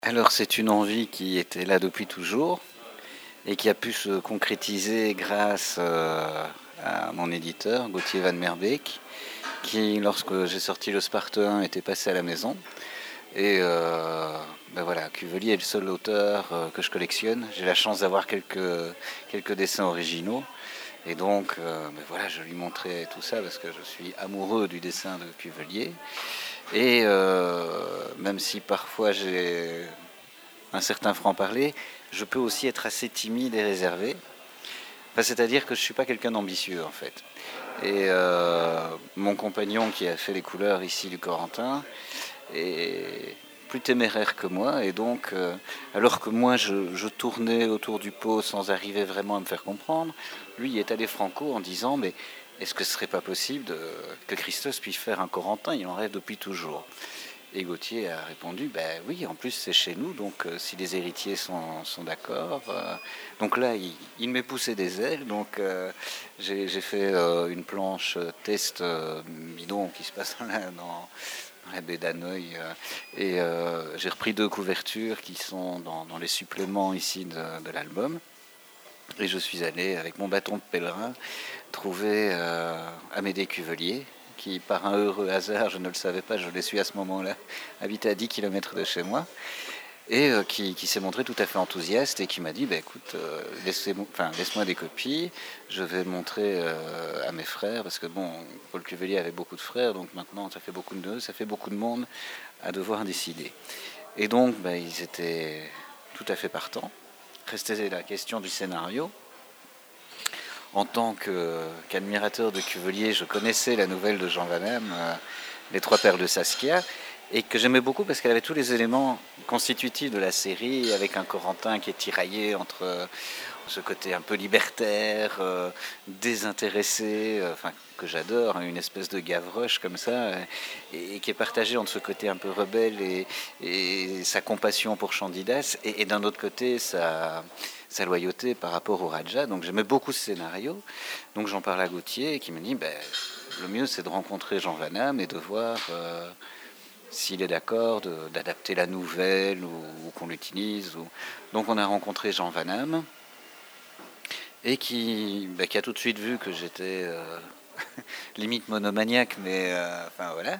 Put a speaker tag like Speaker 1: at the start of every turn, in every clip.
Speaker 1: Alors c'est une envie qui était là depuis toujours et qui a pu se concrétiser grâce à mon éditeur, Gauthier Van Merbeek, qui, lorsque j'ai sorti le Sparte 1, était passé à la maison. Et voilà, Cuvelier est le seul auteur que je collectionne. J'ai la chance d'avoir quelques dessins originaux. Et donc, voilà, je lui montrais tout ça parce que je suis amoureux du dessin de Cuvelier. Et même si parfois j'ai un certain franc-parler, je peux aussi être assez timide et réservé. Enfin, c'est-à-dire que je ne suis pas quelqu'un d'ambitieux, en fait. Et mon compagnon qui a fait les couleurs ici du Corentin est plus téméraire que moi. Et donc, alors que moi, je tournais autour du pot sans arriver vraiment à me faire comprendre, lui est allé franco en disant « Mais est-ce que ce serait pas possible que Christos puisse faire un Corentin ? Il en rêve depuis toujours. » Et Gauthier a répondu, ben oui, en plus c'est chez nous, donc si les héritiers sont d'accord. Donc là, il m'est poussé des ailes, donc j'ai fait une planche test bidon qui se passe dans la baie d'Hanoï. Et j'ai repris 2 couvertures qui sont dans les suppléments ici de l'album. Et je suis allé, avec mon bâton de pèlerin, trouver Amédée Cuvelier, qui, par un heureux hasard, je ne le savais pas, je l'ai su à ce moment-là, habitait à 10 km de chez moi, et qui s'est montré tout à fait enthousiaste et qui m'a dit écoute, laisse-moi des copies, je vais montrer à mes frères, parce que Paul Cuvelier avait beaucoup de frères, donc maintenant ça fait beaucoup de nœuds, ça fait beaucoup de monde à devoir décider. Et donc ils étaient tout à fait partants. Restait la question du scénario. En tant qu'admirateur de Cuvelier, je connaissais la nouvelle de Jean Van Damme, Les 3 perles de Saskia, et que j'aimais beaucoup parce qu'elle avait tous les éléments constitutifs de la série, avec un Corentin qui est tiraillé entre ce côté un peu libertaire, désintéressé, que j'adore, une espèce de Gavroche comme ça, et qui est partagé entre ce côté un peu rebelle et sa compassion pour Chandidas, et d'un autre côté sa loyauté par rapport au Raja. Donc j'aimais beaucoup ce scénario. Donc j'en parle à Gauthier qui me dit le mieux c'est de rencontrer Jean Van Damme et de voir s'il est d'accord d'adapter la nouvelle ou qu'on l'utilise. Donc on a rencontré Jean Van Damme et qui a tout de suite vu que j'étais limite monomaniaque, mais voilà.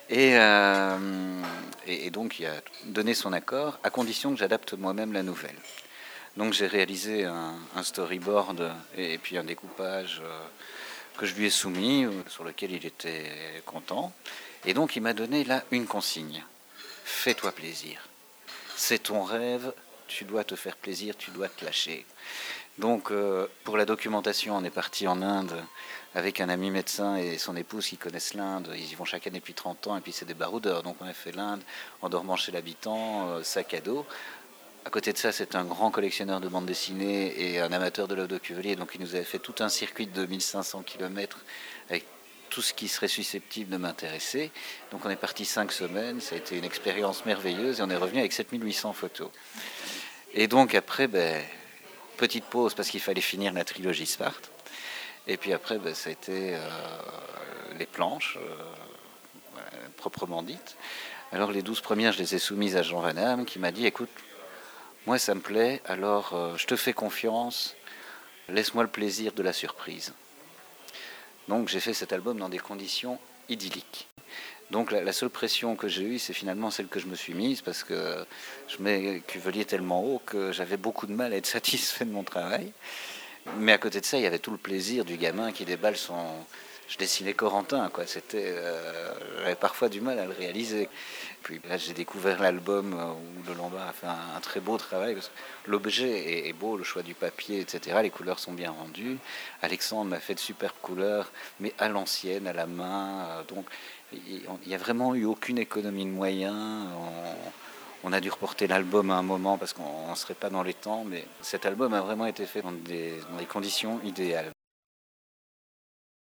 Speaker 1: Et donc il a donné son accord à condition que j'adapte moi-même la nouvelle. Donc j'ai réalisé un storyboard et puis un découpage que je lui ai soumis, sur lequel il était content. Et donc il m'a donné là une consigne. Fais-toi plaisir. C'est ton rêve, tu dois te faire plaisir, tu dois te lâcher. Donc pour la documentation, on est parti en Inde avec un ami médecin et son épouse qui connaissent l'Inde. Ils y vont chaque année depuis 30 ans et puis c'est des baroudeurs. Donc on a fait l'Inde en dormant chez l'habitant, sac à dos. À côté de ça, c'est un grand collectionneur de bandes dessinées et un amateur de l'œuvre de Cuvelier. Donc il nous avait fait tout un circuit de 1500 km avec tout ce qui serait susceptible de m'intéresser. Donc on est parti 5 semaines, ça a été une expérience merveilleuse et on est revenu avec 7800 photos. Et donc après, petite pause parce qu'il fallait finir la trilogie Sparte. Et puis après, ça a été les planches, proprement dites. Alors les 12 premières, je les ai soumises à Jean Van Damme qui m'a dit écoute, moi ça me plaît, alors je te fais confiance, laisse-moi le plaisir de la surprise. Donc j'ai fait cet album dans des conditions idylliques. Donc la seule pression que j'ai eue, c'est finalement celle que je me suis mise, parce que je mets Cuvelier tellement haut que j'avais beaucoup de mal à être satisfait de mon travail. Mais à côté de ça, il y avait tout le plaisir du gamin qui déballe son... Je dessinais Corentin, quoi. J'avais parfois du mal à le réaliser. Puis là, j'ai découvert l'album où le Lombard a fait un très beau travail. Parce que l'objet est beau, le choix du papier, etc. Les couleurs sont bien rendues. Alexandre m'a fait de superbes couleurs, mais à l'ancienne, à la main. Donc, il n'y a vraiment eu aucune économie de moyens. On a dû reporter l'album à un moment parce qu'on ne serait pas dans les temps. Mais cet album a vraiment été fait dans des conditions idéales.